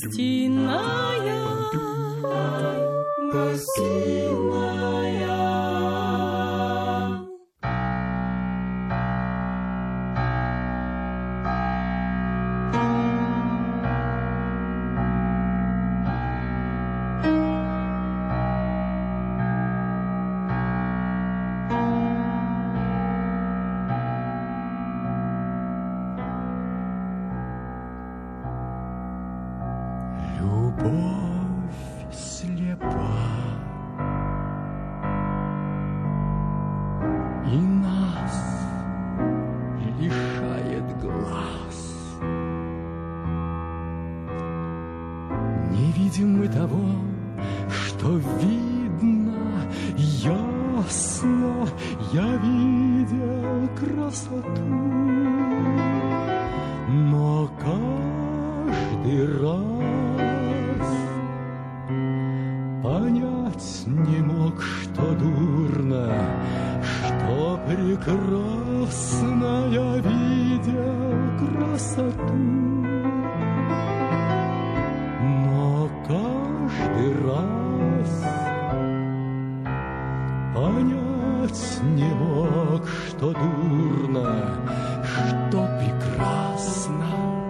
гостиная, гостиная. Видим мы того, что видно ясно. Я видел красоту, но каждый раз понять не мог, что дурно, что прекрасно. Я видел красоту, каждый раз понять не мог, что дурно, что прекрасно.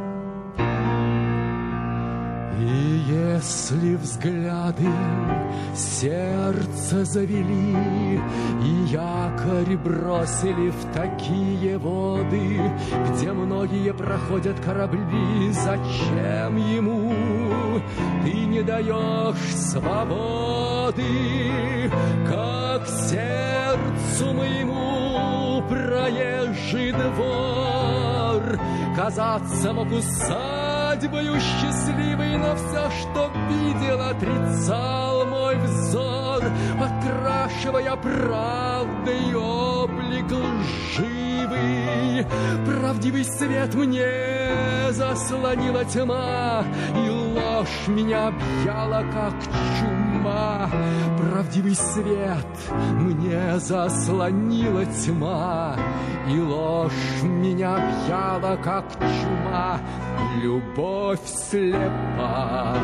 И если взгляды сердце завели и якорь бросили в такие воды, где многие проходят корабли, зачем ему ты не даешь свободы, как сердцу моему проезжий двор казаться мог усадьбою счастливой, но все, что видел, отрицал мой взор, подкрашивая правдой облик лживый. Правдивый свет мне заслонила тьма, и ложь меня объяла, как чума. Правдивый свет мне заслонила тьма, и ложь меня объяла, как чума. Любовь слепа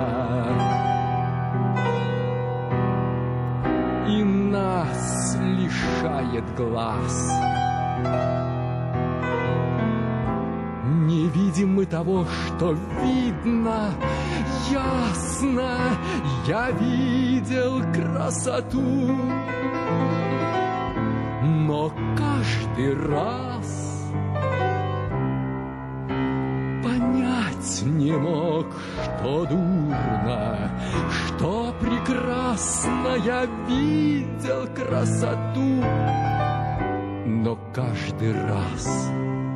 и нас лишает глаз. Не видим мы того, что видно ясно. Я видел красоту, но каждый раз понять не мог, что дурно, что прекрасно. Я видел красоту, но каждый раз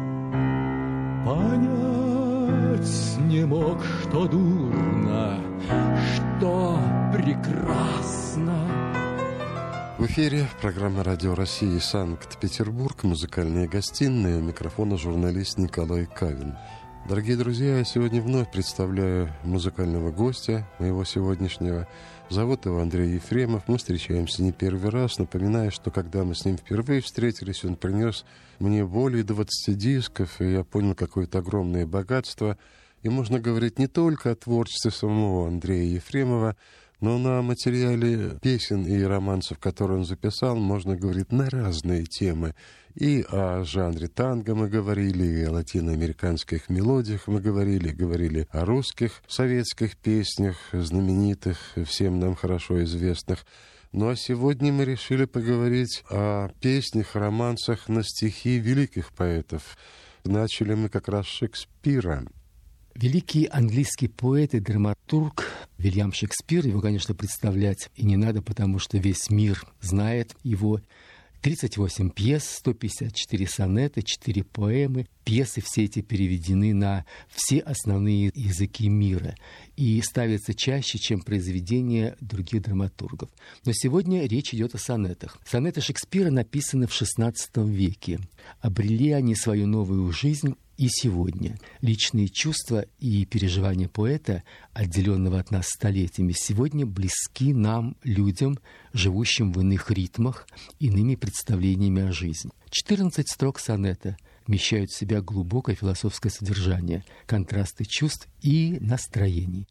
понять не мог, что дурно, что прекрасно. В эфире программа «Радио России» Санкт-Петербург, музыкальные гостиные, у микрофона журналист Николай Кавин. Дорогие друзья, я сегодня вновь представляю музыкального гостя моего сегодняшнего. Зовут его Андрей Ефремов. Мы встречаемся не первый раз. Напоминаю, что когда мы с ним впервые встретились, он принес мне более 20 дисков, и я понял какое-то огромное богатство. И можно говорить не только о творчестве самого Андрея Ефремова, но на материале песен и романсов, которые он записал, можно говорить на разные темы. И о жанре танго мы говорили, и о латиноамериканских мелодиях мы говорили о русских советских песнях, знаменитых, всем нам хорошо известных. Ну а сегодня мы решили поговорить о песнях, романсах на стихи великих поэтов. Начали мы как раз с Шекспира. Великий английский поэт и драматург Вильям Шекспир, его, конечно, представлять и не надо, потому что весь мир знает его. 38 пьес, 154 сонета, 4 поэмы. Пьесы все эти переведены на все основные языки мира и ставятся чаще, чем произведения других драматургов. Но сегодня речь идет о сонетах. Сонеты Шекспира написаны в XVI веке. Обрели они свою новую жизнь и сегодня. Личные чувства и переживания поэта, отделенного от нас столетиями, сегодня близки нам, людям, живущим в иных ритмах, иными представлениями о жизни. 14 строк сонета вмещают в себя глубокое философское содержание, контрасты чувств и настроений.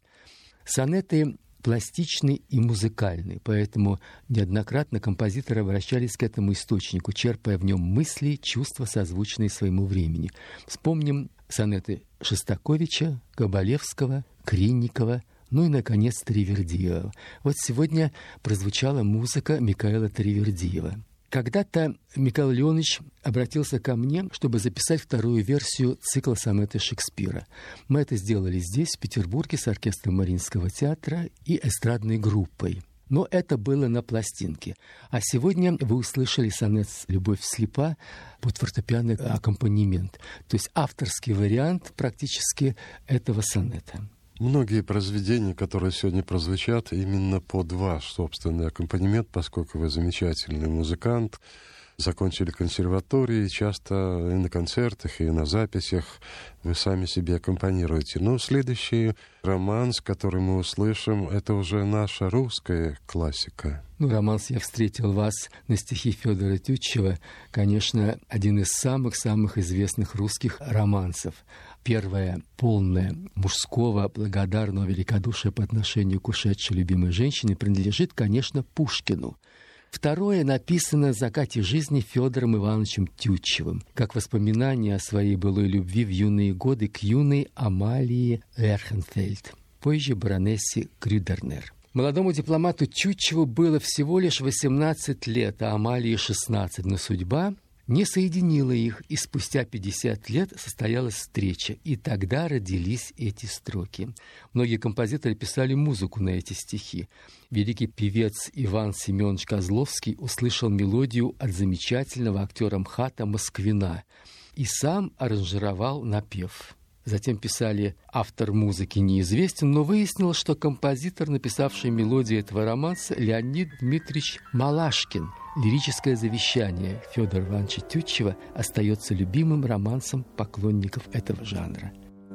Сонеты пластичны и музыкальны, поэтому неоднократно композиторы обращались к этому источнику, черпая в нем мысли, чувства, созвучные своему времени. Вспомним сонеты Шостаковича, Кабалевского, Кринникова, ну и, наконец, Таривердиева. Вот сегодня прозвучала музыка Микаэла Таривердиева. Когда-то Михаил Леонович обратился ко мне, чтобы записать вторую версию цикла сонеты Шекспира. Мы это сделали здесь, в Петербурге, с оркестром Мариинского театра и эстрадной группой. Но это было на пластинке. А сегодня вы услышали сонет «Любовь слепа» под фортепианный аккомпанемент. То есть авторский вариант практически этого сонета. Многие произведения, которые сегодня прозвучат, именно под ваш собственный аккомпанемент, поскольку вы замечательный музыкант, закончили консерватории, часто и на концертах, и на записях вы сами себе аккомпанируете. Но следующий романс, который мы услышим, это уже наша русская классика. Романс «Я встретил вас» на стихи Федора Тютчева, конечно, один из самых-самых известных русских романсов. Первое, полное мужского, благодарного великодушия по отношению к ушедшей любимой женщине, принадлежит, конечно, Пушкину. Второе написано в закате жизни Федором Ивановичем Тютчевым, как воспоминание о своей былой любви в юные годы к юной Амалии Эрхенфельд, позже баронессе Крюдернер. Молодому дипломату Тютчеву было всего лишь 18 лет, а Амалии 16, но судьба не соединила их, и спустя 50 лет состоялась встреча, и тогда родились эти строки. Многие композиторы писали музыку на эти стихи. Великий певец Иван Семенович Козловский услышал мелодию от замечательного актера МХАТа Москвина и сам аранжировал напев. Затем писали, автор музыки неизвестен, но выяснилось, что композитор, написавший мелодию этого романса, Леонид Дмитриевич Малашкин. Лирическое завещание Федора Ивановича Тютчева остается любимым романсом поклонников этого жанра.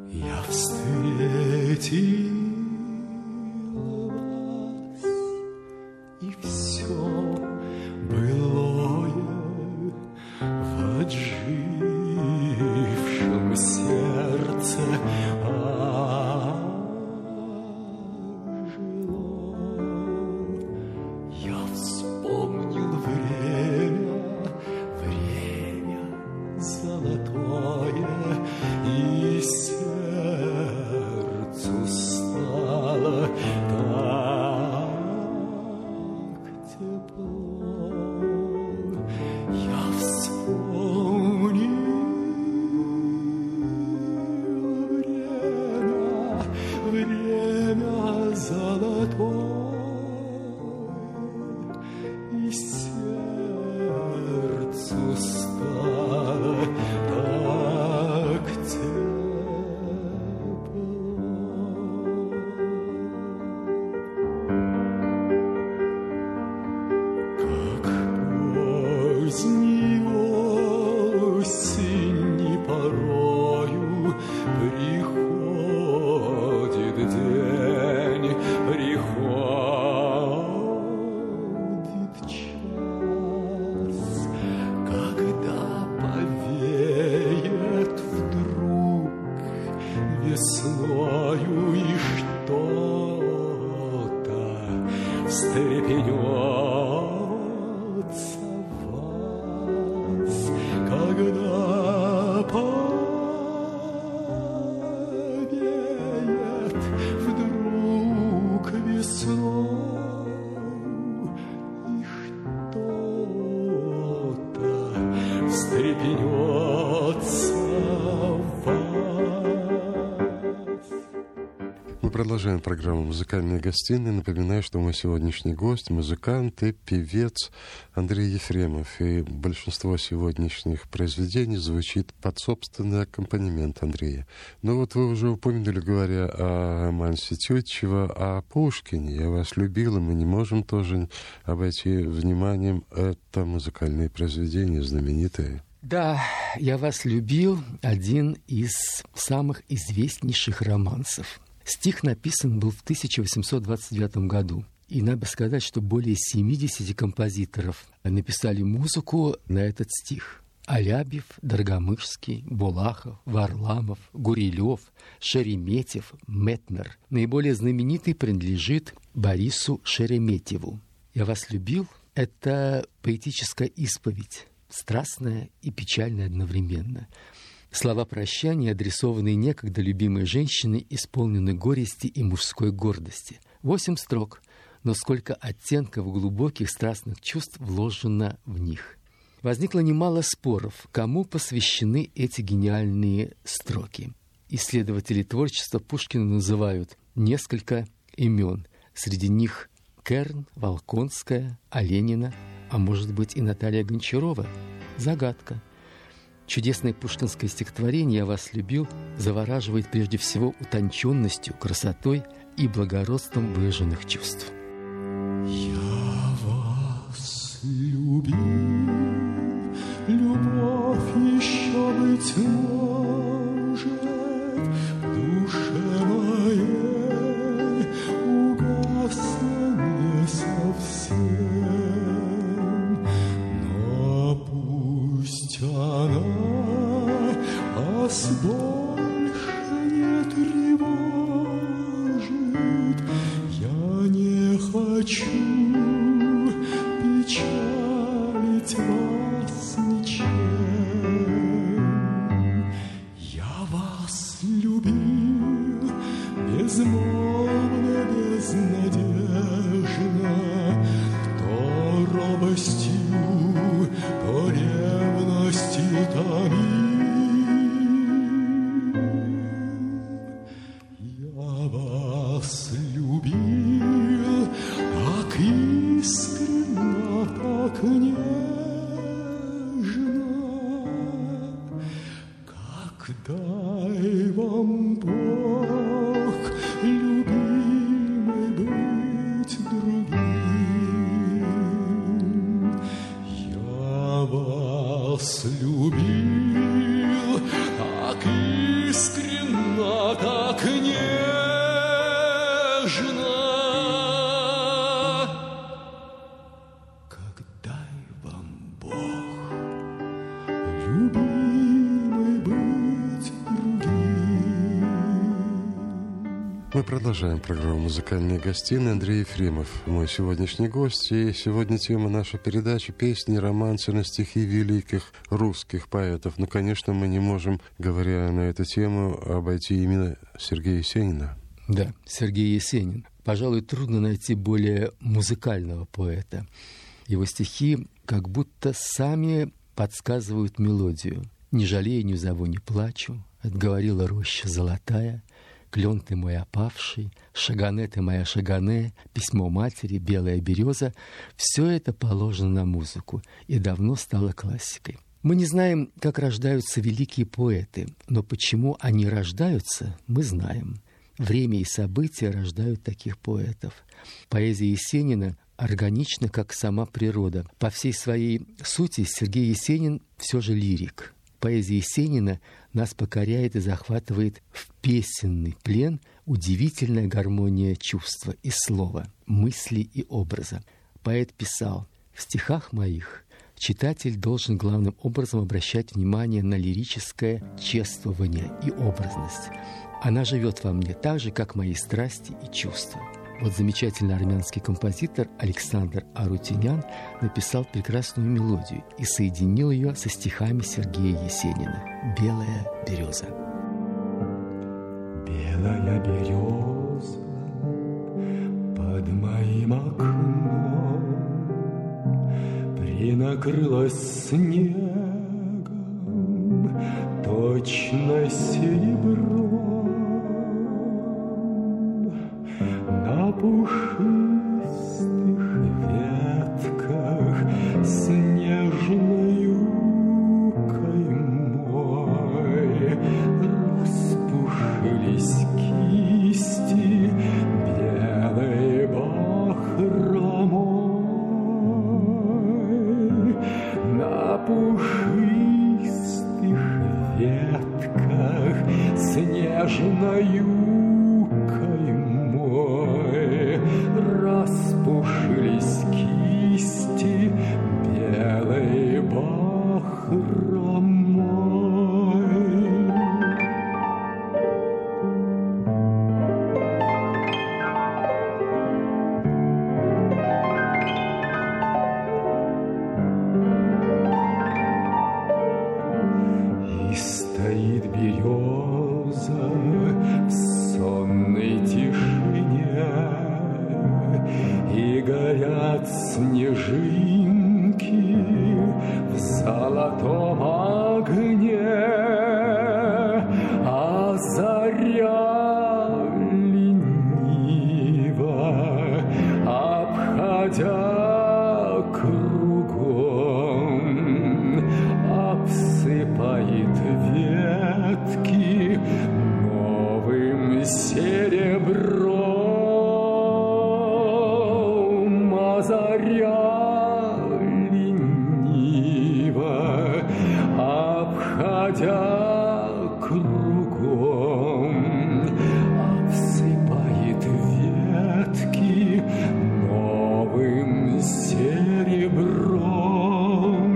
Я встретил вас, и все былое в отжившем сердце ожило. Я вспомнил время золотое, и сердцу стало так тепло. Я вспомнил время золотое, и сердцу стало так тепло. Как поздней осени порою приходит день, приходит час, когда повеет вдруг весною, и что-то встрепенется в вас, когда повеет вдруг весною, и что-то встрепенется в вас. Мы продолжаем программу «Музыкальные гостиные». Напоминаю, что мой сегодняшний гость — музыкант и певец Андрей Ефремов. И большинство сегодняшних произведений звучит под собственный аккомпанемент Андрея. Но вот вы уже упомянули, говоря о романсе Тютчева, о Пушкине. «Я вас любил», и мы не можем тоже обойти вниманием это музыкальное произведение, знаменитое. Да, «Я вас любил» — один из самых известнейших романсов. Стих написан был в 1829 году. И надо сказать, что более 70 композиторов написали музыку на этот стих. Алябьев, Доргомышский, Булахов, Варламов, Гурилев, Шереметьев, Метнер. Наиболее знаменитый принадлежит Борису Шереметьеву. «Я вас любил» — это поэтическая исповедь, страстная и печальная одновременно. Слова прощания, адресованные некогда любимой женщине, исполнены горести и мужской гордости. 8 строк, но сколько оттенков глубоких страстных чувств вложено в них. Возникло немало споров, кому посвящены эти гениальные строки. Исследователи творчества Пушкина называют несколько имен. Среди них Керн, Волконская, Оленина, а может быть и Наталья Гончарова. Загадка. Чудесное пушкинское стихотворение «Я вас любил» завораживает прежде всего утонченностью, красотой и благородством выраженных чувств. Я вас любил, любовь еще, быть может, в душе моей угасла не совсем, но пусть она вас больше не тревожит, я не хочу печалить вас ничем. Я вас любил безмолвно, безнадежно, то робостью, то ревностью томил. Я вас любил так искренно, так нежно, как дай вам Бог, любимый, быть другим. Я вас любил так искренно, так нежно, как дай вам Бог, любимый, быть другим. Мы продолжаем программу «Музыкальные гостиные». Андрей Ефремов, мой сегодняшний гость. И сегодня тема нашей передачи — песни, романсы на стихи великих русских поэтов. Ну, конечно, мы не можем, говоря на эту тему, обойти именно Сергея Есенина. Да, Сергей Есенин. Пожалуй, трудно найти более музыкального поэта. Его стихи как будто сами подсказывают мелодию. «Не жалею, не зову, не плачу, отговорила роща золотая, клен ты мой опавший, шагане ты моя шагане, письмо матери, белая береза» — все это положено на музыку и давно стало классикой. Мы не знаем, как рождаются великие поэты, но почему они рождаются, мы знаем. Время и события рождают таких поэтов. Поэзия Есенина органична, как сама природа. По всей своей сути Сергей Есенин все же лирик. Поэзия Есенина нас покоряет и захватывает в песенный плен удивительная гармония чувства и слова, мысли и образа. Поэт писал: «В стихах моих читатель должен главным образом обращать внимание на лирическое чествование и образность. Она живет во мне так же, как мои страсти и чувства». Вот замечательный армянский композитор Александр Арутюнян написал прекрасную мелодию и соединил ее со стихами Сергея Есенина «Белая береза». Белая береза под моим окном принакрылась снегом, точно серебро. На пушистых ветках снежною каймой распушились кисти белой бахромой. На пушистых ветках снежною распушились кисти белой бахромой. золотом огне, а заря лениво, обходя кругом, обсыпает ветки новым серебром, а заря лениво, обходя кругом, обсыпает ветки новым серебром.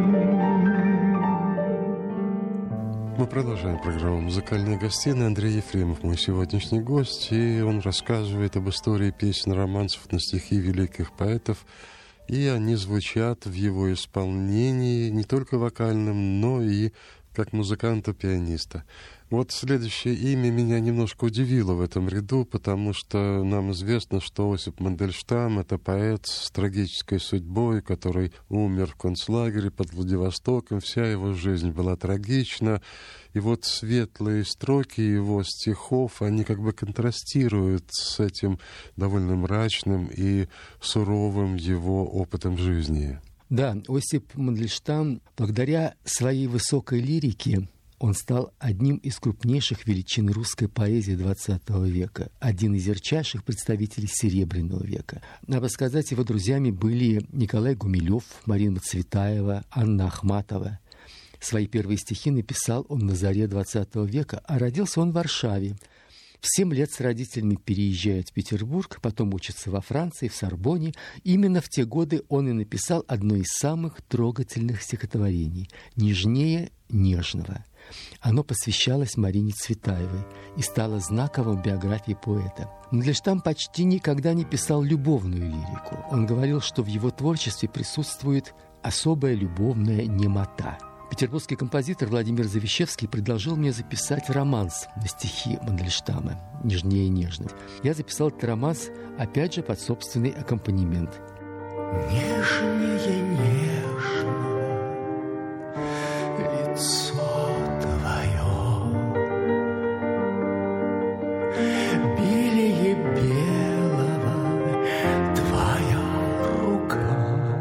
Мы продолжаем программу «Музыкальная гостиная». Андрей Ефремов мой сегодняшний гость, и он рассказывает об истории песен, романсов на стихи великих поэтов, и они звучат в его исполнении не только вокальном, но и как музыканта-пианиста. Вот следующее имя меня немножко удивило в этом ряду, потому что нам известно, что Осип Мандельштам — это поэт с трагической судьбой, который умер в концлагере под Владивостоком. Вся его жизнь была трагична. И вот светлые строки его стихов, они как бы контрастируют с этим довольно мрачным и суровым его опытом жизни. Да, Осип Мандельштам, благодаря своей высокой лирике, он стал одним из крупнейших величин русской поэзии XX века, один из ярчайших представителей Серебряного века. Надо сказать, его друзьями были Николай Гумилев, Марина Цветаева, Анна Ахматова. Свои первые стихи написал он на заре XX века, а родился он в Варшаве. В 7 лет с родителями переезжает в Петербург, потом учится во Франции, в Сорбонне. Именно в те годы он и написал одно из самых трогательных стихотворений «Нежнее нежного». Оно посвящалось Марине Цветаевой и стало знаковым в биографии поэта. Мандельштам почти никогда не писал любовную лирику. Он говорил, что в его творчестве присутствует особая любовная немота. Петербургский композитор Владимир Завищевский предложил мне записать романс на стихи Мандельштама «Нежнее нежного». Я записал этот романс, опять же, под собственный аккомпанемент. Нежнее нежного лицо твое, белее белого твоя рука,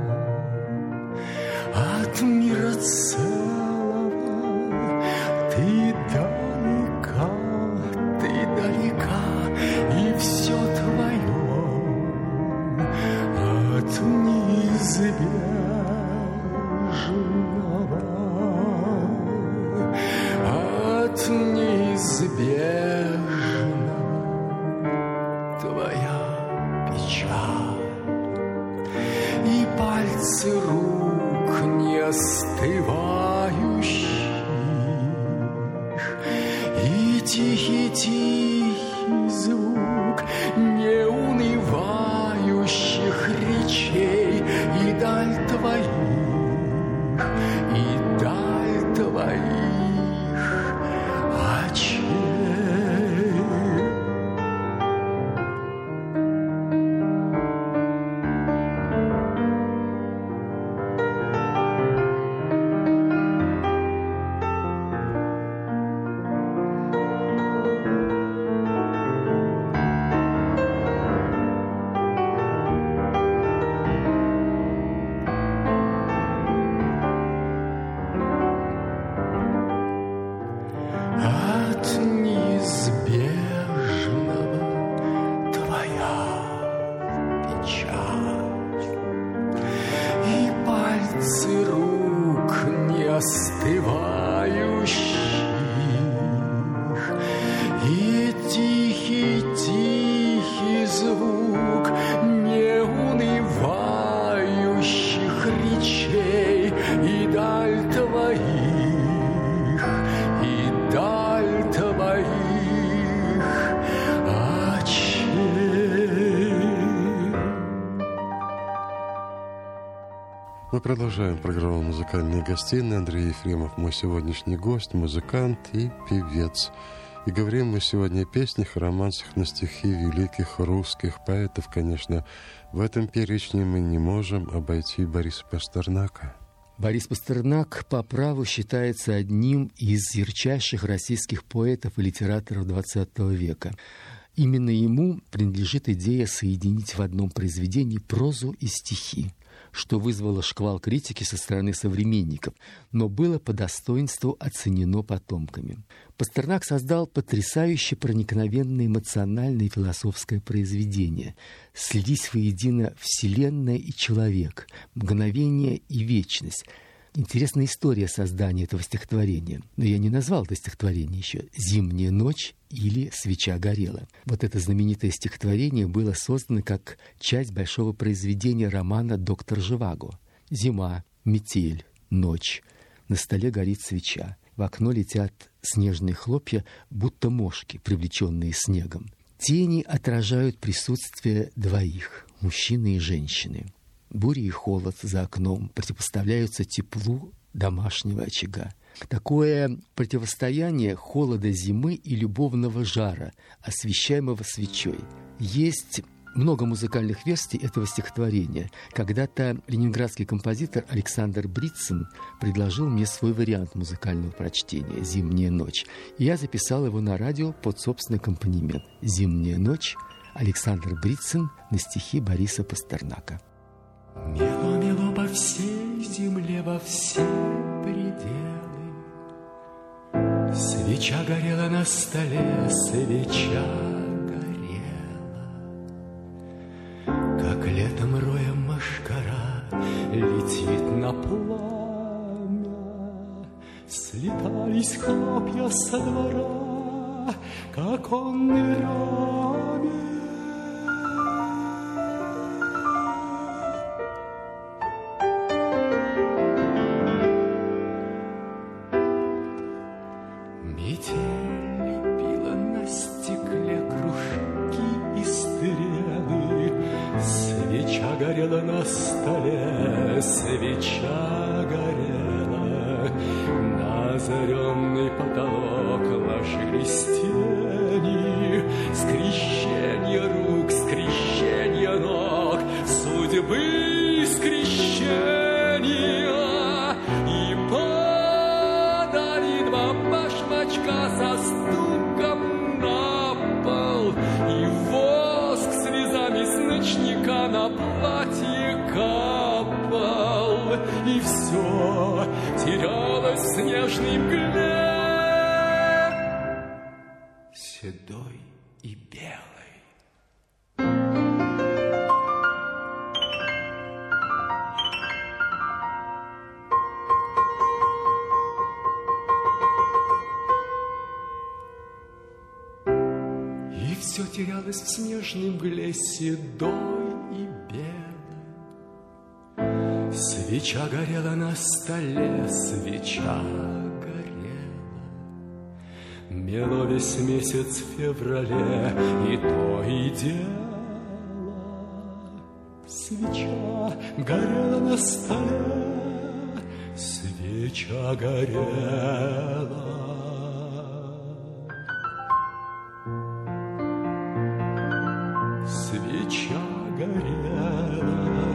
от мира целого ты далека, и все твое от неизбежного твоя печаль, и пальцы рук не остывающих, и тихий звук неунывающих речей, и даль твоих очей. Мы продолжаем программу «Музыкальная гостиная». Андрей Ефремов мой сегодняшний гость, музыкант и певец. И говорим мы сегодня о песнях, о романсах на стихи великих русских поэтов. Конечно, в этом перечне мы не можем обойти Бориса Пастернака. Борис Пастернак по праву считается одним из ярчайших российских поэтов и литераторов XX века. Именно ему принадлежит идея соединить в одном произведении прозу и стихи, что вызвало шквал критики со стороны современников, но было по достоинству оценено потомками. Пастернак создал потрясающе проникновенное эмоциональное и философское произведение. Слились воедино вселенная и человек, мгновение и вечность. Интересная история создания этого стихотворения. Но я не назвал это стихотворение еще «Зимняя ночь» или «Свеча горела». Вот это знаменитое стихотворение было создано как часть большого произведения романа «Доктор Живаго». Зима, метель, ночь. На столе горит свеча. В окно летят снежные хлопья, будто мошки, привлеченные снегом. Тени отражают присутствие двоих, мужчины и женщины. Буря и холод за окном противопоставляются теплу домашнего очага. Такое противостояние холода зимы и любовного жара, освещаемого свечой. Есть много музыкальных версий этого стихотворения. Когда-то ленинградский композитор Александр Брицын предложил мне свой вариант музыкального прочтения «Зимняя ночь». И я записал его на радио под собственный аккомпанемент. «Зимняя ночь», Александр Брицын на стихи Бориса Пастернака. Мело-мело по всей земле, во все пределы. Свеча горела на столе, свеча горела. Как летом роем мошкара летит на пламя. Слетались хлопья со двора, как он раме. Горела на столе, свеча горела, на озаренный потолок ложи крестьяне, скрещение рук, скрещение ног, судьбы скрещения, и падали два башмачка со стуком на пол, и воск слезами с ночника на платье капал, и все терялось в снежной мгле, седой и белой. И все терялось в снежной мгле, седой и белой. Свеча горела на столе, свеча горела. Мело весь месяц в феврале, и то и дело. Свеча горела на столе, свеча горела. Свеча горела.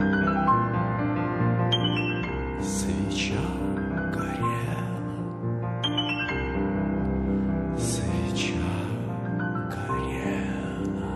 Свеча горела. Свеча горела.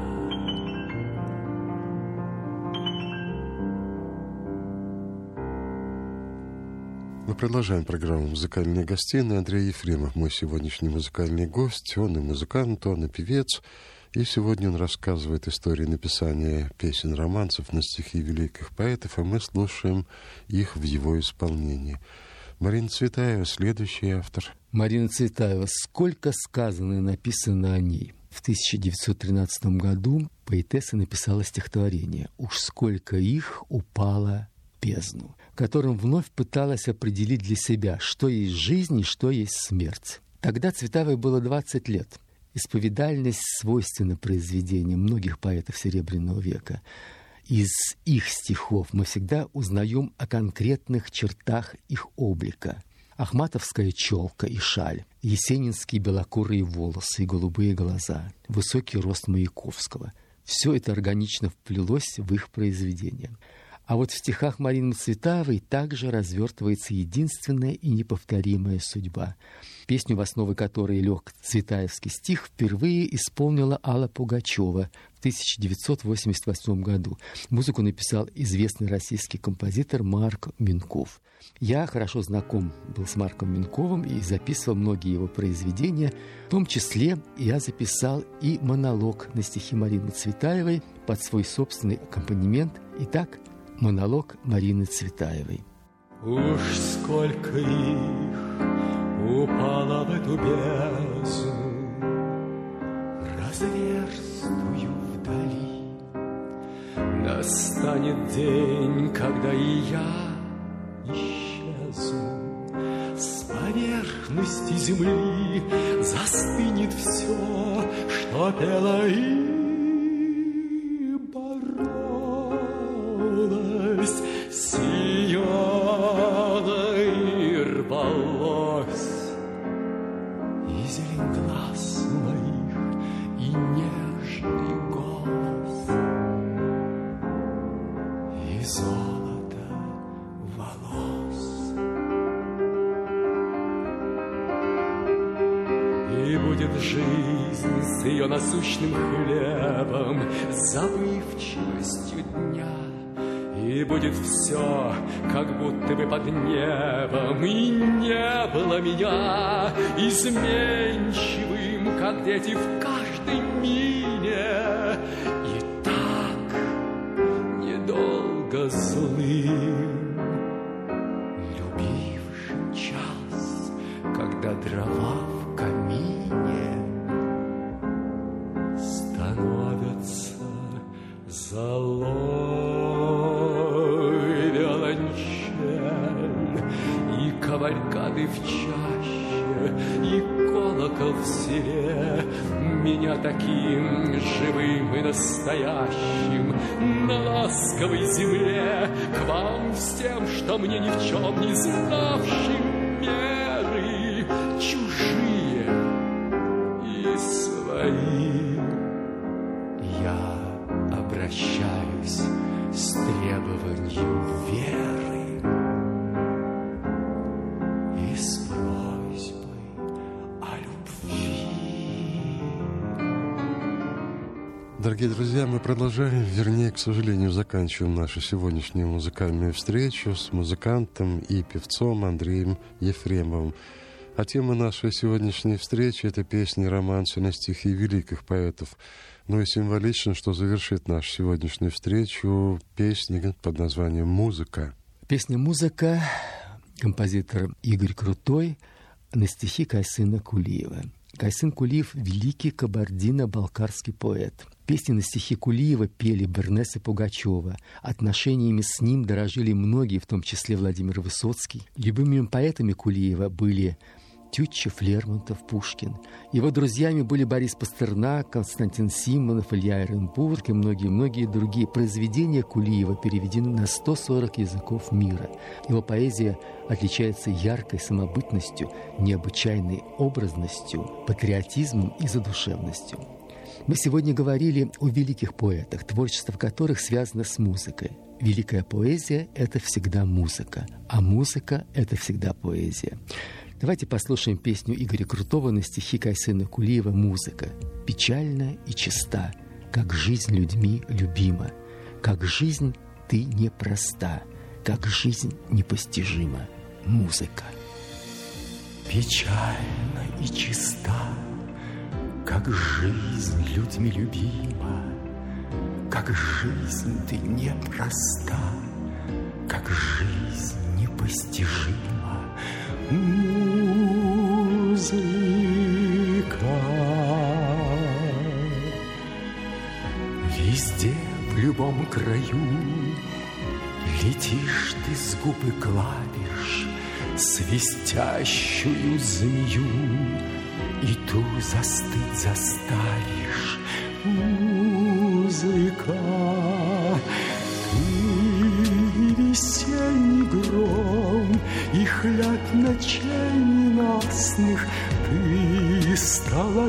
Мы продолжаем программу «Музыкальная гостиная». Андрей Ефремов, мой сегодняшний музыкальный гость. Он и музыкант, он и певец. И сегодня он рассказывает истории написания песен, романсов на стихи великих поэтов, а мы слушаем их в его исполнении. Марина Цветаева, следующий автор. Марина Цветаева. Сколько сказано и написано о ней. В 1913 году поэтесса написала стихотворение «Уж сколько их упало в бездну», которым вновь пыталась определить для себя, что есть жизнь и что есть смерть. Тогда Цветаевой было 20 лет. Исповедальность свойственна произведениям многих поэтов Серебряного века. Из их стихов мы всегда узнаем о конкретных чертах их облика. Ахматовская челка и шаль, есенинские белокурые волосы и голубые глаза, высокий рост Маяковского. Все это органично вплелось в их произведения. А вот в стихах Марины Цветаевой также развертывается единственная и неповторимая судьба. Песню, в основу которой лег цветаевский стих, впервые исполнила Алла Пугачева в 1988 году. Музыку написал известный российский композитор Марк Минков. Я хорошо знаком был с Марком Минковым и записывал многие его произведения. В том числе я записал и монолог на стихи Марины Цветаевой под свой собственный аккомпанемент. Итак, монолог Марины Цветаевой. Уж сколько их упало в эту бездну, разверстую вдали. Настанет день, когда и я исчезну с поверхности земли, застынет все, что пело и боролось, сияло и рвалось, и зелень глаз моих, и нежный голос, и золото волос. И будет жизнь с ее насущным хлебом, забывчивостью дня. И будет все, как будто бы под небом, и не было меня изменчивым, как дети в каждой миле, и так недолго злым, любившим час, когда дрова в камине становятся золой виолончель, и кавалькады в чаще, и колокол в селе меня таким живым и настоящим на ласковой земле к вам всем, что мне ни в чем не знавшим меры, чужие и свои, я обращаюсь с требованием веры и с просьбой о любви. Дорогие друзья, мы продолжаем, вернее, к сожалению, заканчиваем нашу сегодняшнюю музыкальную встречу с музыкантом и певцом Андреем Ефремовым. А тема нашей сегодняшней встречи — это песни, романсы на стихи великих поэтов. Ну и символично, что завершит нашу сегодняшнюю встречу песня под названием «Музыка». Песня «Музыка», композитор Игорь Крутой, на стихи Кайсына Кулиева. Кайсын Кулиев — великий кабардино-балкарский поэт. Песни на стихи Кулиева пели Бернес и Пугачева. Отношениями с ним дорожили многие, в том числе Владимир Высоцкий. Любимыми поэтами Кулиева были Тютчев, Лермонтов, Пушкин. Его друзьями были Борис Пастернак, Константин Симонов, Илья Эренбург и многие-многие другие. Произведения Кулиева переведены на 140 языков мира. Его поэзия отличается яркой самобытностью, необычайной образностью, патриотизмом и задушевностью. Мы сегодня говорили о великих поэтах, творчество которых связано с музыкой. Великая поэзия — это всегда музыка, а музыка — это всегда поэзия. Давайте послушаем песню Игоря Крутого на стихи Кайсына Кулиева «Музыка». Печальна и чиста, как жизнь людьми любима, как жизнь ты непроста, как жизнь непостижима. Музыка. Печальна и чиста, как жизнь людьми любима, как жизнь ты непроста, как жизнь непостижима. Музыка. Везде, в любом краю, летишь ты с губ и клавиш, свистящую змею, и ту застыть заставишь. Музыка. Ты весенний гром и хлябь ночей ненастных, ты стала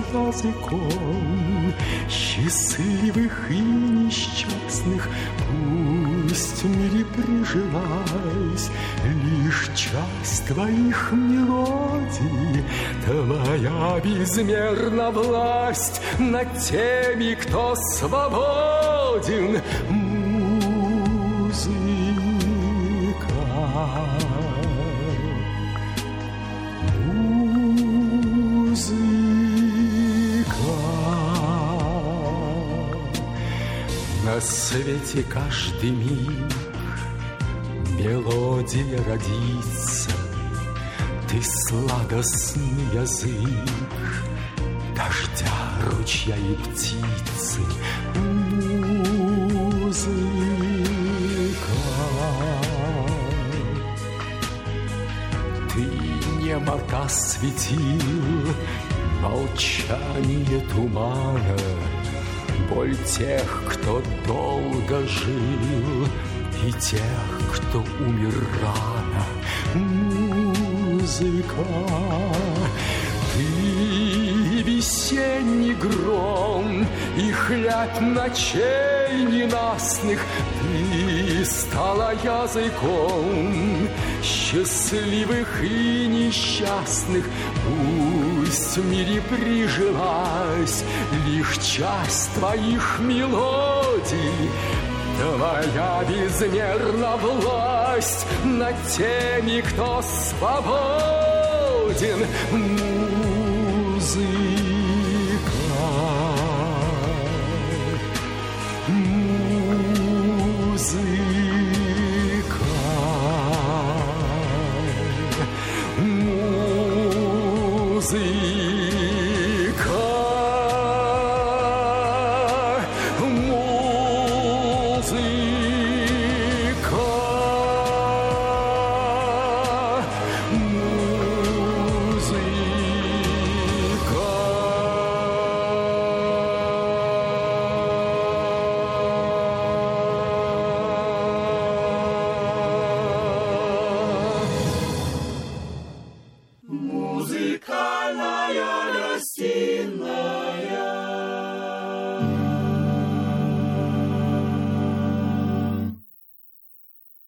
языком счастливых и несчастных. Пусть в мире прижилась лишь часть твоих мелодий, твоя безмерна власть над теми, кто свободен. Музыка, музыка. На свете каждый миг мелодия родится, ты сладостный язык дождя, ручья и птицы. Музыка, ты немота светил, молчание тумана, боль тех, кто долго жил, и тех, кто умер рано. Музыка, ты весенний гром и хляб ночей ненастных, ты стала языком счастливых и несчастных. Пусть в мире прижилась лишь часть твоих мелодий, твоя безмерна власть над теми, кто свободен.